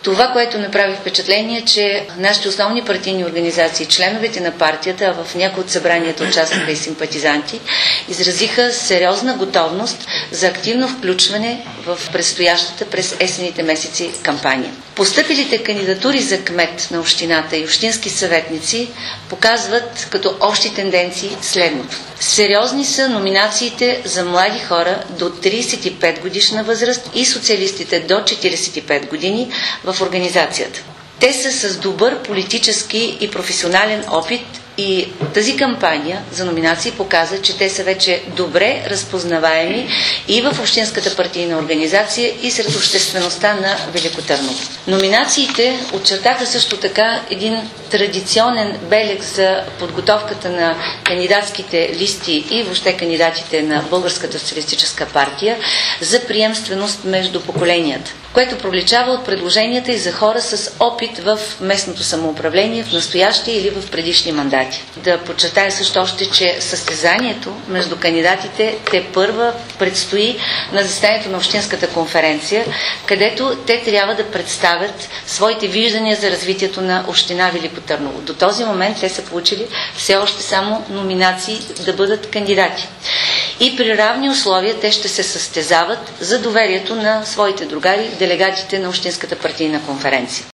Това, което направи впечатление, че нашите основни партийни организации, членовете на партията, а в някои от събранията участника и симпатизанти, изразиха сериозна готовност за активно включване в предстоящата през есенните месеци кампания. Постъпилите кандидатури за кмет на общината и общински съветници показват като общи тенденции следното. Сериозни са номинациите за млади хора до 35 годишна възраст и социалистите до 45 години в организацията. Те са с добър политически и професионален опит и тази кампания за номинации показва, че те са вече добре разпознаваеми и в общинската партийна организация и сред обществеността на Велико Търново. Номинациите очертаха също така един традиционен белег за подготовката на кандидатските листи и въобще кандидатите на Българската социалистическа партия за приемственост между поколенията, което проличава от предложенията и за хора с опит в местното самоуправление в настоящия или в предишни мандати. Да подчертая също още, че състезанието между кандидатите тепърва предстои на заседанието на Общинската конференция, където те трябва да представят своите виждания за развитието на община Велико Търново. До този момент те са получили все още само номинации да бъдат кандидати. И при равни условия те ще се състезават за доверието на своите другари, делегатите на Общинската партийна конференция.